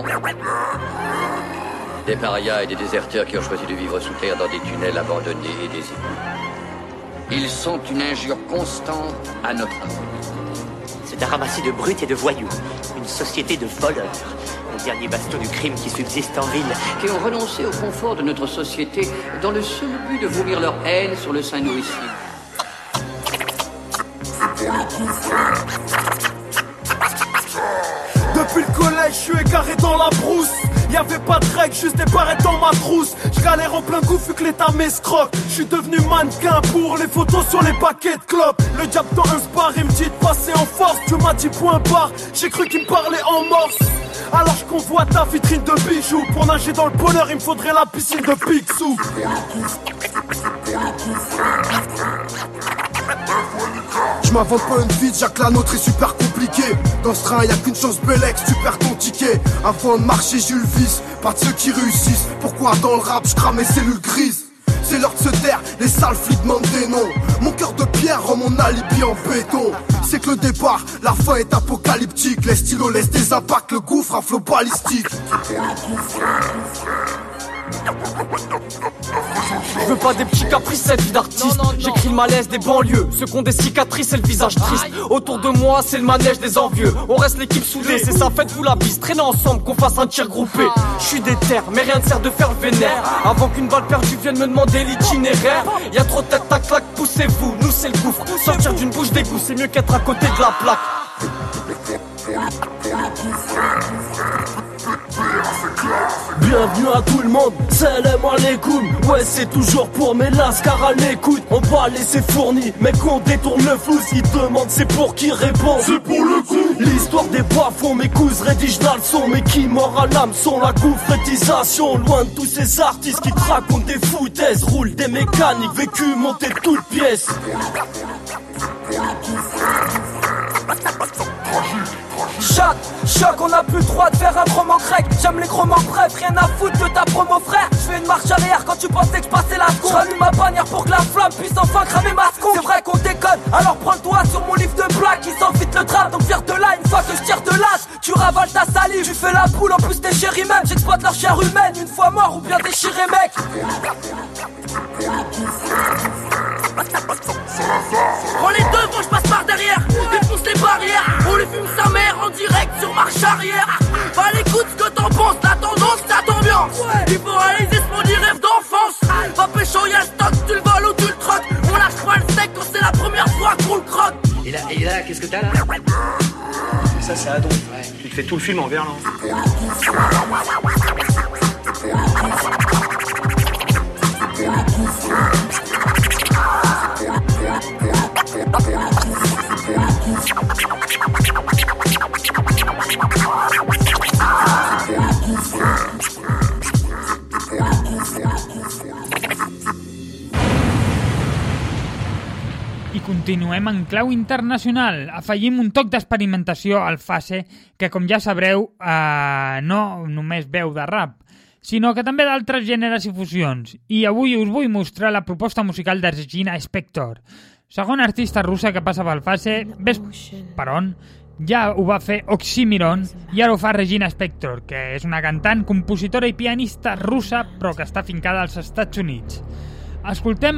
des parias et des déserteurs qui ont choisi de vivre sous terre dans des tunnels abandonnés et des égouts. Ils sont une injure constante à notre âme. C'est un ramassis de brutes et de voyous, une société de voleurs, le dernier bastion du crime qui subsiste en ville. Qui ont renoncé au confort de notre société dans le seul but de vomir leur haine sur le sein nourricier. Depuis le collège, je suis égaré dans la brousse. Y'avait pas de règles, juste des barrettes dans ma trousse. J'galère en plein coup, vu que l'état m'escroque. J'suis devenu mannequin pour les photos sur les paquets de clopes. Le diable dans un spar, il me dit de passer en force. Tu m'as dit point barre, j'ai cru qu'il me parlait en morse. Alors je convoite ta vitrine de bijoux. Pour nager dans le bonheur, il me faudrait la piscine de Picsou. Je m'invente pas une vie, Jacques la nôtre est super compliquée. Dans ce train y'a qu'une chance Bellex, tu perds ton ticket. Avant de marcher j'ai eu le vice, pas de ceux qui réussissent. Pourquoi dans le rap je crame mes cellules grises? C'est l'heure de se taire, les sales flics demandent des noms. Mon cœur de pierre rend mon alibi en béton. C'est que le départ, la fin est apocalyptique. Les stylos laissent des impacts, le gouffre un flot balistique. Je veux pas des petits caprices, cette vie d'artiste. J'écris le malaise des banlieues, ceux qui ont des cicatrices et le visage triste. Autour de moi, c'est le manège des envieux. On reste l'équipe soudée, c'est ça, faites-vous la bise. Traînez ensemble, qu'on fasse un tir groupé. Je suis déter, mais rien ne sert de faire le vénère. Avant qu'une balle perdue vienne me demander l'itinéraire. Y'a trop de tête à claque, poussez-vous, nous c'est le gouffre. Sortir d'une bouche d'égout, c'est mieux qu'être à côté de la plaque. Bienvenue à tout le monde, salam alaikum. Ouais c'est toujours pour mes lascars à l'écoute. On va laisser fourni, mais qu'on détourne le flou. S'ils demandent c'est pour qui répond. C'est pour le coup. L'histoire des bas-fonds, mes couses rédigent la leçon. Mais qui mord à l'âme sont la gouffretisation. Loin de tous ces artistes qui te racontent des foutaises. Roulent des mécaniques, vécu, monter toutes pièces. Choc, choc, on a plus le droit de faire un roman grec. J'aime les romans brefs, rien à foutre de ta promo frère. Je fais une marche arrière quand tu pensais que je passais la seconde. J'allume ma bannière pour que la flamme puisse enfin cramer ma seconde. C'est vrai qu'on déconne, alors prends le doigt sur mon livre de blagues. Il s'envite le drap, donc vire de là une fois que je tire de l'âge. Tu ravales ta salive, tu fais la boule, en plus t'es chéri même. J'exploite leur chair humaine, une fois mort ou bien déchiré mec. Prends les devants, je passe par derrière. Défonce les barrières, on les fume sa mère en direct sur marche arrière. Va l'écoute ce que t'en penses, la tendance, cette ambiance. Il faut réaliser ce maudit rêve d'enfance. Va pécho, y'a le stock, tu le voles ou tu le troques. On lâche pas le sec quand c'est la première fois qu'on le croque. Et là, et là qu'est-ce que t'as là? Ça c'est Adon, ouais. Tu te fais tout le film en verlan. I continuem en clau internacional. Afegim un toc d'experimentació al Fase, que com ja sabreu, eh, no només veu de rap, sinó que també d'altres gèneres i fusions. I avui us vull mostrar la proposta musical d'Regina Spektor, segona artista russa que passa pel Fase, ves per on, Ja ho va fer Oxymiron i ara ho fa Regina Spektor, que és una cantant, compositora i pianista russa, però que està fincada als Estats Units. Escoltem,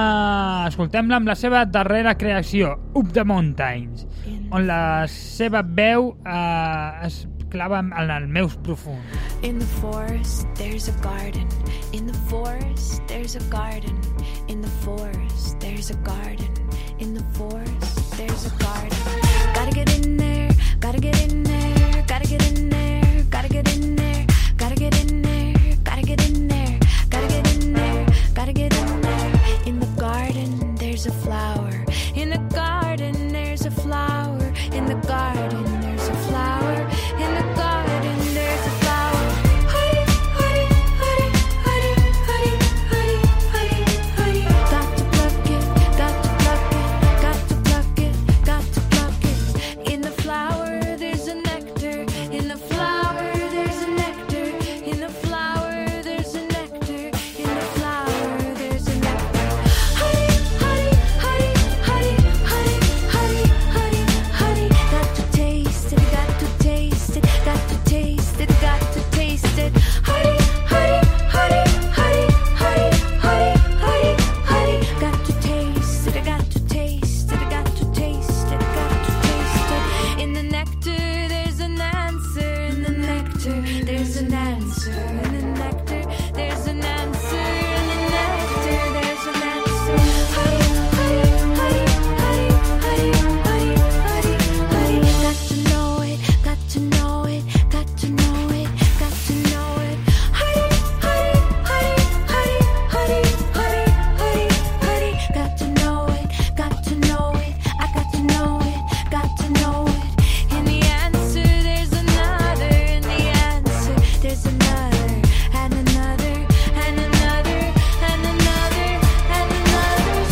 uh, escoltem-la amb la seva darrera creació, Up the Mountains, on la seva veu uh, es clava en el meu profund. In the forest, there's a garden. In the forest, there's a garden. In the forest, there's a garden. In the forest, there's a garden. Gotta get in there, gotta get in there, gotta get in there, gotta get in there, gotta get in there, gotta get in there, gotta get in there, gotta get in there. In the garden, there's a flower. In the garden, there's a flower. In the garden, there's a flower. In the garden, there's a flower. Hurry, hurry, hurry, hurry, hurry, hurry, hurry, hurry. Got to pluck it, got to pluck it, got to pluck it, got to pluck it. In the flower, there's a nectar. In the flower, there's a nectar. In the flower, there's a nectar. In the flower, there's a nectar. Hurry, hurry, hurry, hurry, hurry, hurry, hurry, hurry. Got to taste it, got to taste it, got to taste it, got to taste it. Hurry, hurry, hurry, hurry, hurry, hurry, hurry, hurry. Got to taste it, got to taste it, got to taste it, got to taste it. In the nectar, there's an answer. In the nectar, there's an answer. In the nectar, there's an answer. In the nectar, there's an answer. Hurry, hurry, hurry, hurry, hurry, hurry, hurry, hurry. Got to know it, got to know it, got to know it, got to know it. Hurry, hurry, hurry, hurry, hurry, hurry, hurry, hurry. Got to know it, got to know it, I got to know it, got to know it. In the answer, there's another. In the answer, there's another, and another, and another, and another, and another.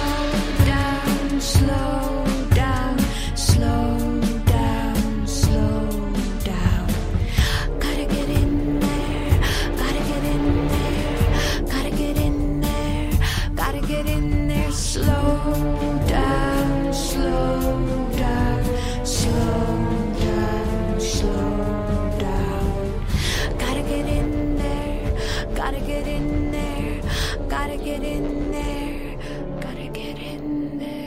Slow down, slow down, slow down, slow down. Gotta get in there, gotta get in there, gotta get in there, gotta get in there. Slow down, slow down, slow down, slow down. Gotta get in there, gotta get in there, gotta get in there, gotta get in there.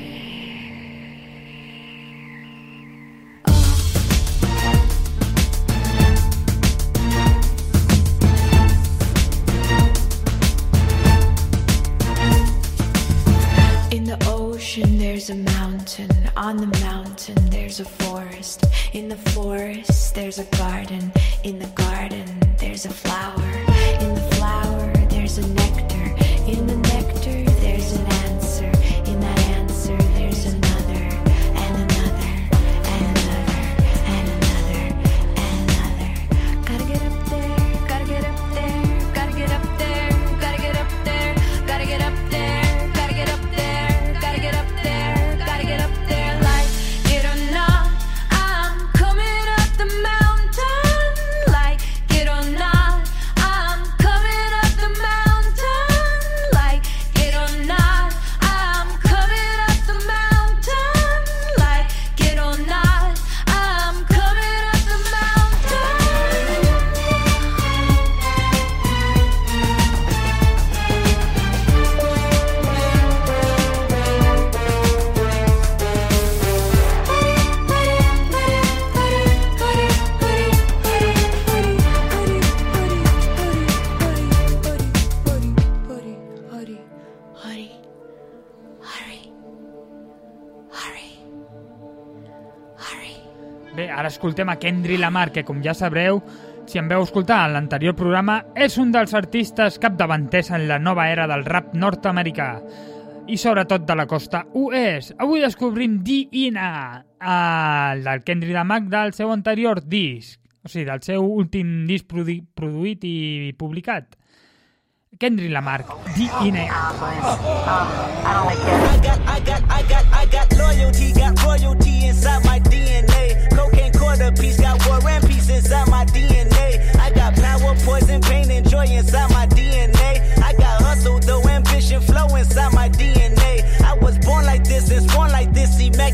In the ocean, there's a mountain. On the mountain, there's a forest. In the forest, there's a garden. In the garden, there's a flower. In the flower, there's a nectar. In the nectar, there's an answer. In that answer, there's another, and another, and another, and another, and another. Gotta get up there, gotta get up there, gotta get up there, gotta get up there, gotta get up there, gotta get up there, gotta get up there, gotta get up there. Like it or not, I'm coming up the mountain. Like it or not, I'm coming up the mountain. Like it or not, I'm coming up the mountain. Like it or not, I'm coming up the mountain. Hurry, hurry, hurry, hurry, hurry. Bé, ara escoltem a Kendrick Lamar, que com ja sabreu, si em veu escoltar en l'anterior programa, és un dels artistes capdavanters en la nova era del rap nord-americà i sobretot de la costa oest. Avui descobrim D I N A, el del Kendrick Lamar del seu anterior disc, o sigui, del seu últim disc produ produït i publicat. Kendrick Lamar, D I N A. I got, I got, I got, I got loyalty, got royalty inside my D N A. Cocaine quarter piece, got war and peace inside my D N A. I got power, poison, pain, and joy inside my D N A. I got hustle, though ambition, flow inside my D N A. I was born like this and born like this, immaculate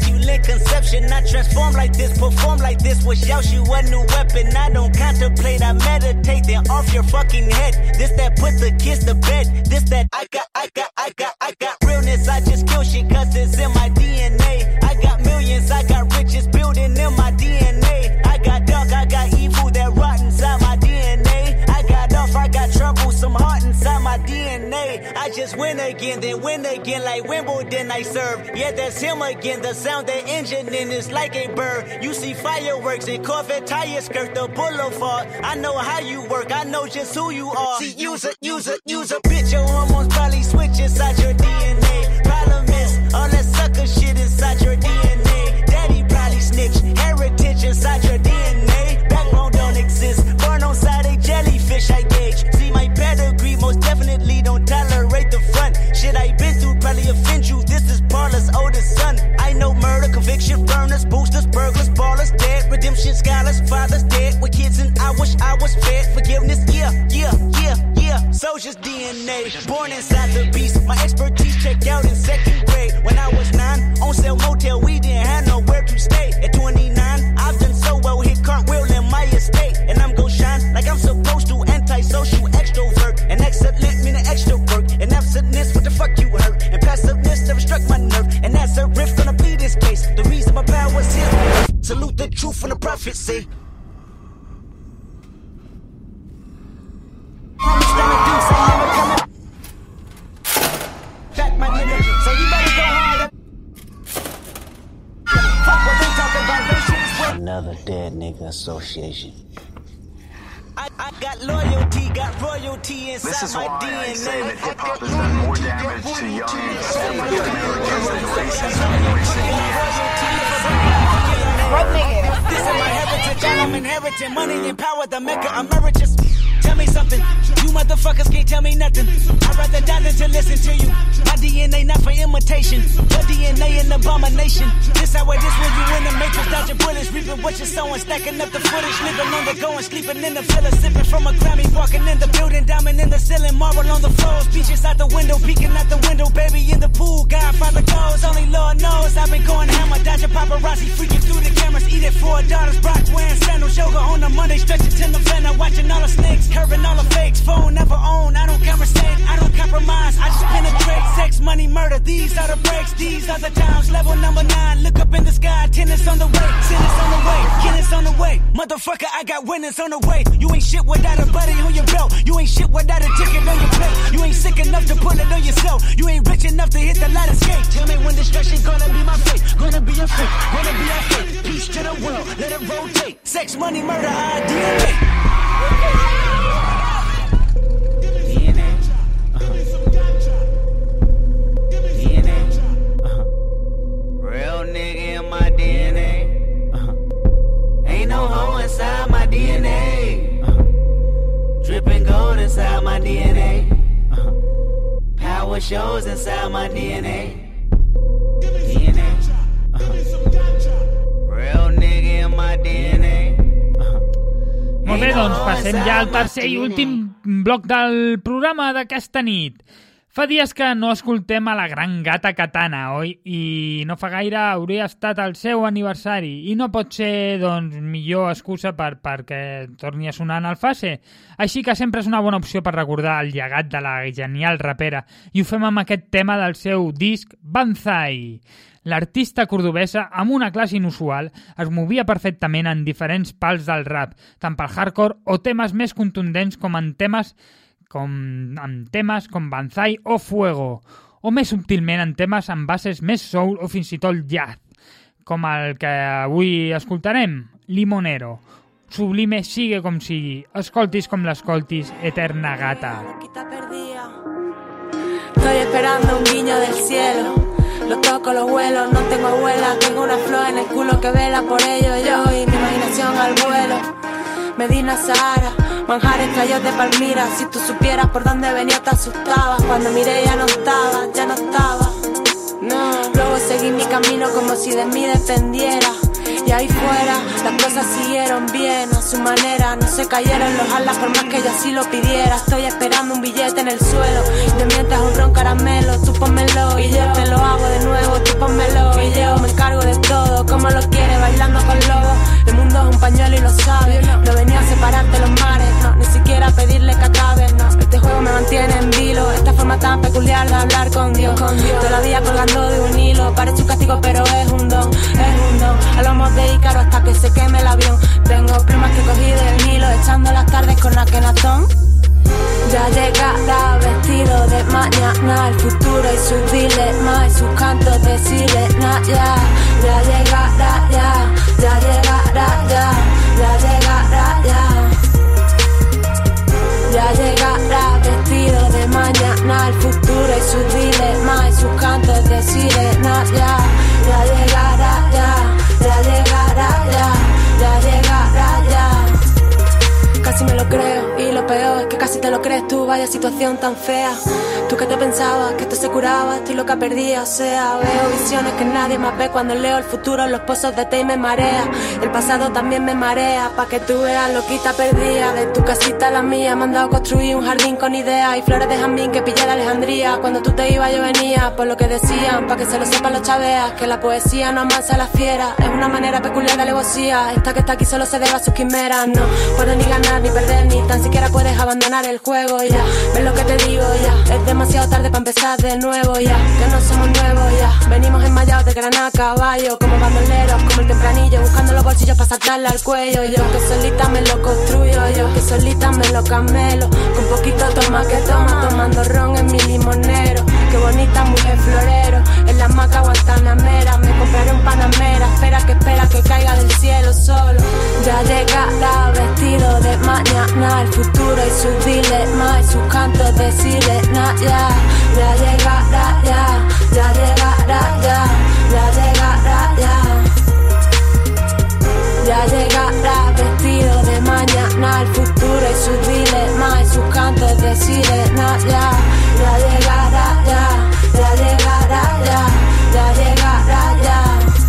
conception. I transform like this, perform like this. Wish out you a new weapon. I don't contemplate, I meditate. Then off your fucking head. This that put the kids to bed. This that I got, I got, I got, I got realness. I just kill shit cause it's in my D N A. I got millions, I got riches building in my D N A. I got dark, I got evil that rot inside my D N A. I got off, I got trouble, some heart inside my D N A. I just win again, then win again like Wimbledon I serve. Yeah, that's him again. The sound that engine in is like a bird. You see fireworks and Corvette tires skirt the boulevard. I know how you work, I know just who you are. See, use a, use a, use a bitch. Your hormones probably switch inside your D N A. Problem is, all that sucker shit inside your D N A. Daddy probably snitch, heritage inside your D N A. Backbone don't exist, born on side a jellyfish I gauge. See my pedigree, most definitely don't tolerate the front. Shit I been through probably offend you. This is Paula's oldest son. I know murder, conviction, burners, boosters, burglars, ballers, dead, redemption, scholars, fathers dead with kids, and I wish I was fed. Forgiveness, yeah, yeah, yeah, yeah. Soldier's D N A, born inside the beast. My expertise checked out in second grade. When I was nine, on sale motel, we didn't have nowhere to stay. At twenty-nine, I've done so well, hit cartwheel in my estate, and I'm gon' shine like I'm supposed to. Antisocial extrovert, and excellent meaning extra work, and absentness, what the fuck you hurt, and passiveness never struck my nerve, and that's a riff gonna be this case. The reason my power's here, salute the truth from the prophet say. Back my nigga, so you better go hard. Fuck what they talk about, they shit is what. Another dead nigga association. I, I got loyalty, got royalty inside This is my why D N A. I say that hip hop has done more damage to young African Americans than racism in recent years. This is my heritage, I'm inheriting money and power, the Mecca emeritus. Tell me something, you motherfuckers can't tell me nothing. I'd rather die than to listen to you. My D N A not for imitation, your D N A an abomination. This how it is when you in the matrix, dodging bullets, reaping what you're sowing, stacking up the footage, living on the go and sleeping in the villa, sipping from a Grammy, walking in the building, diamond in the ceiling, marble on the floors, beaches out the window, peeking out the window, baby in the pool, Godfather goes, only Lord knows. I've been going hammer, dodging paparazzi, freaking through the cameras, eating four daughters, Brock wearing sandals, yoga on a Monday, stretching to November, watching all the snakes, curving all the fakes, phone never own, I don't conversate, I don't compromise, I just penetrate, sex, money, murder, these are the breaks, these are the times, level number nine, look up in the sky, tennis on the way, tennis on the way, tennis on the way, motherfucker, I got winners on the way, you ain't shit without a buddy on your belt, you ain't shit without a ticket on your plate, you ain't sick enough to pull it on yourself, you ain't rich enough to hit the light escape, tell me when destruction gonna be my fate, gonna be a fate, gonna be our fate, peace to the world, let it rotate, sex, money, murder, our D N A. Real nigga in my D N A. Uh-huh. Ain't no hoe inside my D N A. Uh-huh. Dripping gold inside my D N A. Uh-huh. Power shows inside my D N A. D N A. Uh-huh. Real nigga in my D N A. Uh-huh. Molt bé, doncs passem ja al tercer i últim bloc del programa d'aquesta nit. Fa dies que no escoltem a la gran gata Katana, oi? I no fa gaire hauria estat el seu aniversari i no pot ser, doncs, millor excusa per, perquè torni a sonar en el fase. Així que sempre és una bona opció per recordar el llegat de la genial rapera i ho fem amb aquest tema del seu disc Banzai. L'artista cordobesa, amb una classe inusual, es movia perfectament en diferents pals del rap, tant pel hardcore o temes més contundents com en temes com amb temes com Banzai o Fuego, o més subtilment en temes amb bases més soul o fins i tot jazz, com el que avui escoltarem, Limonero. Sublime sigue com sigui, escoltis com l'escoltis, eterna gata. Estoy esperando un guiño del cielo, lo toco, lo huelo, no tengo abuela, tengo una flor en el culo que vela por ello yo y mi imaginación al vuelo. Medina Sahara, manjares cayó de Palmira. Si tú supieras por dónde venía te asustabas. Cuando miré ya no estaba, ya no estaba. No, luego seguí mi camino como si de mí dependiera. Y ahí fuera las cosas siguieron bien a su manera. No se cayeron los alas por más que yo así lo pidiera. Estoy esperando un billete en el suelo y te mientas un ron caramelo. Tú pónmelo y yo te lo hago de nuevo. Tú pónmelo y yo me encargo de todo. Como lo quiere, bailando con lobos. El mundo es un pañuelo y lo sabes. No venía a separarte los mares, no, ni siquiera a pedirle que acabe, no. Este juego me mantiene en vilo. Esta forma tan peculiar de hablar con Dios, con Dios. Todavía colgando de un hilo. Parece un castigo pero es un don, es un don. Hablamos de Ícaro hasta que se queme el avión. Tengo plumas que cogí del Nilo, echando las tardes con Akenatón. Ya llegará vestido de mañana el futuro y sus dilemas y sus cantos de sirena. Ya, ya llegará, ya, ya llegará, ya, ya llegará, ya. Ya llegará vestido de mañana el futuro y sus dilemas y sus cantos de sirena. Ya, ya llegará, ya, ya llegará, ya, ya llegará, ya. Casi me lo creo y lo peor es que casi te lo crees tú, vaya situación tan fea. Tú que te pensabas que esto se curaba, estoy loca perdida, o sea, veo visiones que nadie más ve cuando leo el futuro en los pozos de té y me marea. El pasado también me marea, pa' que tú veas loquita perdida. De tu casita a la mía me han dado construir un jardín con ideas y flores de jazmín que pillé de Alejandría. Cuando tú te ibas yo venía, por lo que decían, pa' que se lo sepan los chaveas, que la poesía no amansa a la fiera, es una manera peculiar de alevosía. Esta que está aquí solo se debe a sus quimeras, no puedes ni ganar ni perder, ni tan siquiera puedes abandonar el juego, ya, ves lo que te digo, ya, es demasiado tarde para empezar de nuevo, ya, que no somos nuevos, ya, venimos enmayados de grana a caballo, como bandoleros, como el tempranillo, buscando los bolsillos para saltarle al cuello, yo, que solita me lo construyo, yo, que solita me lo camelo, con poquito toma que toma, tomando ron en mi limonero, qué bonita mujer florero, en la hamaca guantanamera, me compraré un panamera, espera que espera que caiga del cielo solo, ya llegará vestido de mañana el futuro y sus dilemas y sus cantos de sirena. Ya, ya llegará, ya, ya llegará, ya, ya llegará, ya. Ya llegará vestido de mañana el futuro y sus dilemas y sus cantos de sirena. Ya, ya llegará, ya, ya llegará, ya, ya llegará, ya.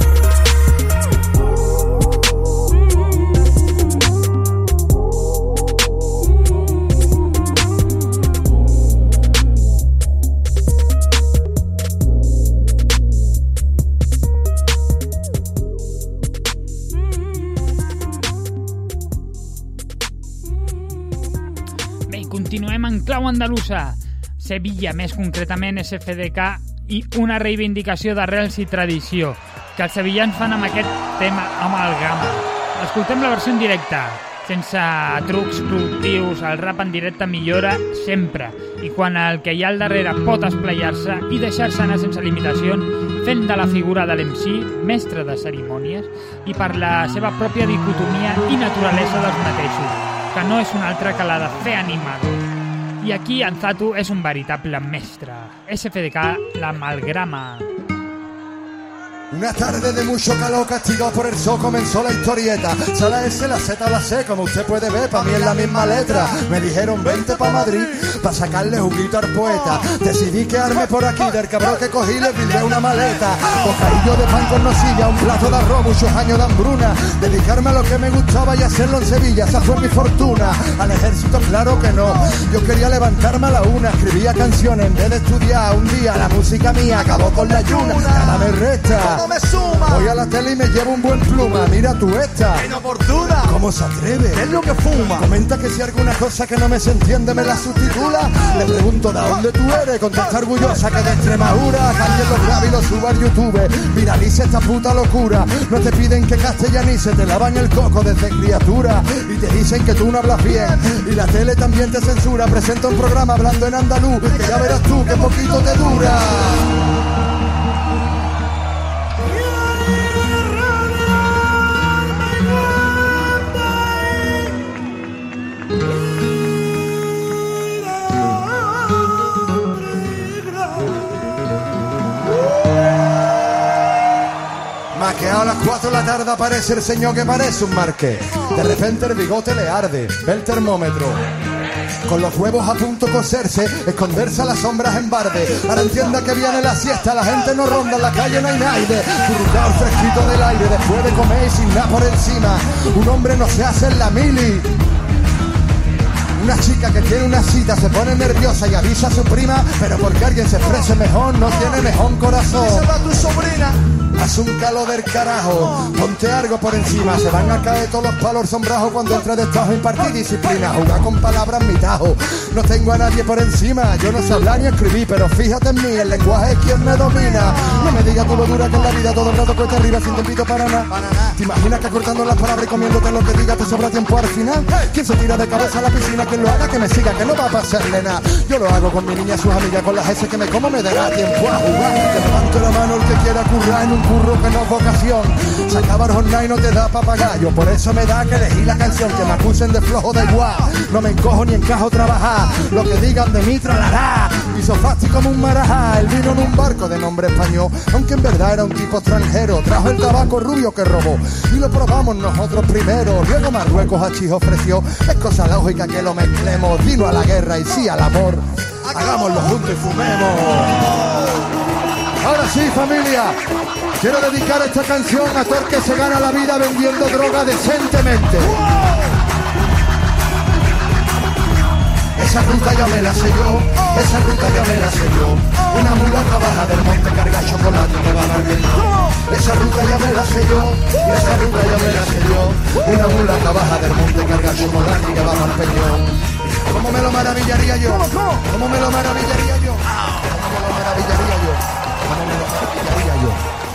Continuem en clau andalusa. Sevilla, més concretament S F D K, i una reivindicació d'arrels i tradició que els sevillans fan amb aquest tema Amalgama. Escoltem la versió en directe, sense trucs productius, el rap en directe millora sempre, i quan el que hi ha al darrere pot esplaiar-se i deixar-se anar sense limitacions, fent de la figura de l'M C mestre de cerimònies i per la seva pròpia dicotomia i naturalesa dels mateixos, que no és una altra que la de fer animador. I aquí Anzatu és un veritable mestre. S F D K, la Amalgama. Una tarde de mucho calor castigado por el sol comenzó la historieta. Se la S, la Z, la C, como usted puede ver, pa' mí es la misma letra. Me dijeron vente pa' Madrid, pa' sacarle juguito al poeta. Decidí quedarme por aquí, del cabrón que cogí le pillé una maleta. Bocadillo de pan con nocilla, un plato de arroz, muchos años de hambruna. Dedicarme a lo que me gustaba y hacerlo en Sevilla, esa fue mi fortuna. Al ejército claro que no, yo quería levantarme a la una. Escribía canciones en vez de estudiar. Un día la música mía acabó con la ayuna, nada me resta. No me suma. Voy a la tele y me llevo un buen pluma. Mira tú esta, inoportuna. ¿Cómo se atreve? ¿Qué es lo que fuma? Comenta que si alguna cosa que no me se entiende me la sustitula. Le pregunto ¿de dónde tú eres? Contesta orgullosa que de Extremadura. Cambie los graves y los suba al YouTube. Viralice esta puta locura. No te piden que castellanice, te lavan el coco desde criatura. Y te dicen que tú no hablas bien. Y la tele también te censura. Presenta un programa hablando en andaluz, que ya verás tú que poquito te dura. Que a las cuatro de la tarde aparece el señor que parece un marqués. De repente el bigote le arde, ve el termómetro Con los huevos a punto coserse, esconderse a las sombras en barde. Ahora entienda que viene la siesta, la gente no ronda, en la calle no hay nadie. Currucao fresquito del aire, después de comer y sin nada por encima. Un hombre no se hace en la mili. Una chica que tiene una cita se pone nerviosa y avisa a su prima, pero porque alguien se exprese mejor no tiene mejor corazón. Díselo a tu sobrina. Haz un calor del carajo, ponte algo por encima. Se van a caer todos los palos sombrajos cuando entre de estajo impartir disciplina. Jugar con palabras mi tajo. No tengo a nadie por encima. Yo no sé hablar ni escribir, pero fíjate en mí, el lenguaje es quien me domina. No me digas tú lo dura que en la vida todo el rato cuesta arriba sin tempito para nada. ¿Te imaginas que cortando las palabras y comiéndote lo que digas te sobra tiempo al final? ¿Quién se tira de cabeza a la piscina? Quien lo haga que me siga, que no va a pasarle nada. Yo lo hago con mi niña y sus amigas, con las S que me como me dará tiempo a jugar. Que levante la mano el que quiera currar en un curro que no es vocación. Se acaba el jornal y no te da papagayo. Por eso me da que elegí la canción. Que me acusen de flojo da igual. No me encojo ni encajo trabajar. Lo que digan de mí tralará. Hizo fácil como un marajá. Él vino en un barco de nombre español, aunque en verdad era un tipo extranjero. Trajo el tabaco rubio que robó y lo probamos nosotros primero. Luego Marruecos a Chis ofreció. Es cosa lógica que lo mezclemos. Vino a la guerra y sí al amor. Hagámoslo juntos y fumemos. Ahora sí, familia, quiero dedicar esta canción a todo el que se gana la vida vendiendo droga decentemente. Esa ruta ya me la sé yo, esa ruta ya me la sé yo. Una mulata baja del monte carga chocolate y me va a dar bien. Esa ruta ya me la sé yo, esa ruta ya me la sé yo. Una mulata baja del monte carga chocolate y me va a dar peñón. ¿Cómo me lo maravillaría yo? ¿Cómo me lo maravillaría yo? ¿Cómo me lo maravillaría yo? ¿Cómo me lo maravillaría yo?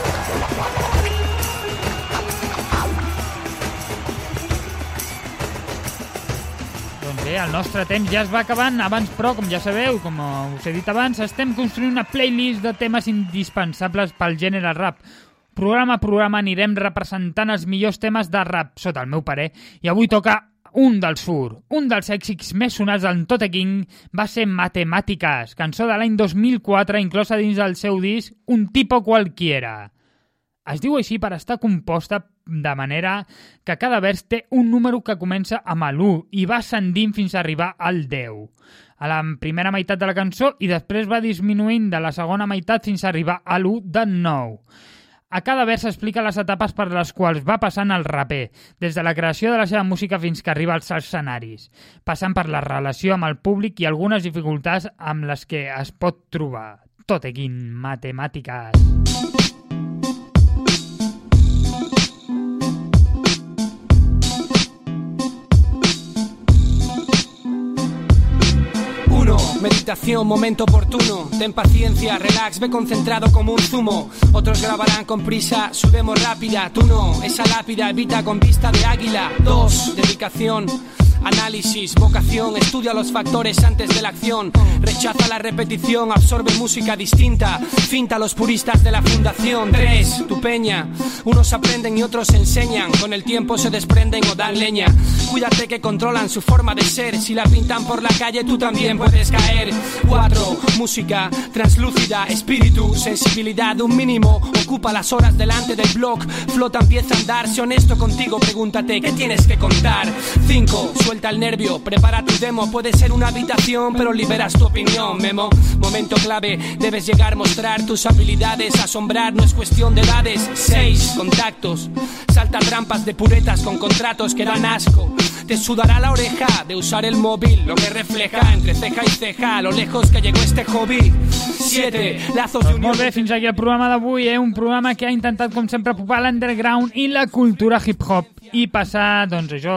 Doncs bé, el nostre temps ja es va acabant. Abans, però, com ja sabeu, com us he dit abans, estem construint una playlist de temes indispensables pel gènere rap. Programa a programa anirem representant els millors temes de rap, sota el meu parer, i avui toca un dels Fur. Un dels èxits més sonats en Tote King va ser Matemàtiques, cançó de l'any dos mil quatre, inclosa dins del seu disc Un tipo cualquiera. Es diu així per estar composta de manera que cada vers té un número que comença amb l'u i va ascendint fins a arribar al deu. A la primera meitat de la cançó i després va disminuint de la segona meitat fins a arribar a l'u de nou. A cada vers explica les etapes per les quals va passant el raper, des de la creació de la seva música fins que arriba als escenaris, passant per la relació amb el públic i algunes dificultats amb les que es pot trobar. Tote King, Matemàtiques. Meditación, momento oportuno. Ten paciencia, relax, ve concentrado como un zumo. Otros grabarán con prisa, su demo rápida. Tú no, esa lápida evita con vista de águila. Dos, dedicación. Análisis, vocación, estudia los factores antes de la acción. Rechaza la repetición, absorbe música distinta. Finta a los puristas de la fundación. Tres, tu peña. Unos aprenden y otros enseñan. Con el tiempo se desprenden o dan leña. Cuídate que controlan su forma de ser. Si la pintan por la calle tú también puedes caer. Cuatro, música translúcida. Espíritu, sensibilidad, un mínimo. Ocupa las horas delante del blog. Flota, empieza a andar. Sé honesto contigo, pregúntate ¿qué tienes que contar? Cinco, suelta el nervio, prepara tu demo. Puede ser una habitación, pero liberas tu opinión. Memo, momento clave, debes llegar, mostrar tus habilidades. Asombrar no es cuestión de edades. Seis, contactos. Salta trampas de puretas con contratos que dan asco. Te sudará la oreja de usar el móvil, lo que refleja entre ceja y ceja lo lejos que llegó este hobby. Siete, lazos de unió... Molt bé, fins aquí el programa d'avui, eh? Un programa que ha intentat, com sempre, popar l'underground i la cultura hip-hop i passar, doncs això,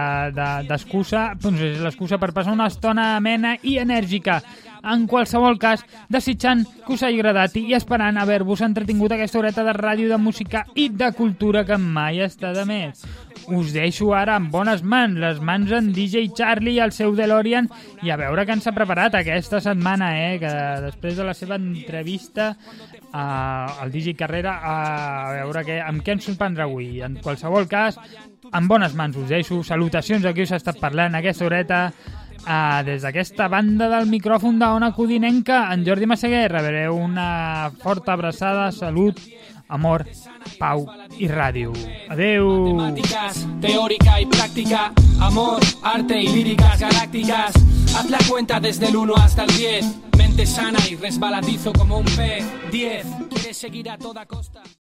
d'excusa, de, de, doncs és l'excusa per passar una estona amena i enèrgica. En qualsevol cas, desitjant que us hagi agradat i esperant haver-vos entretingut aquesta horeta de ràdio, de música i de cultura que mai està de més. Us deixo ara en bones mans, les mans en D J Charlie i el seu DeLorean, i a veure què ens ha preparat aquesta setmana, eh? Que després de la seva entrevista uh, al D J Carrera, uh, a veure què, amb què ens sorprendrà avui. En qualsevol cas, en bones mans us deixo. Salutacions a qui us ha estat parlant aquesta horeta. Uh, des d'aquesta banda del micròfon d'Ona Codinenca, en Jordi Massaguer, rebreu una forta abraçada, salut, amor, pau i ràdio. Adeu! Matemáticas, teórica y práctica, amor, arte y líricas galácticas. Haz la cuenta desde el uno hasta el diez. Mente sana y resbaladizo como un pez. diez. ¿Quieres seguir a toda costa?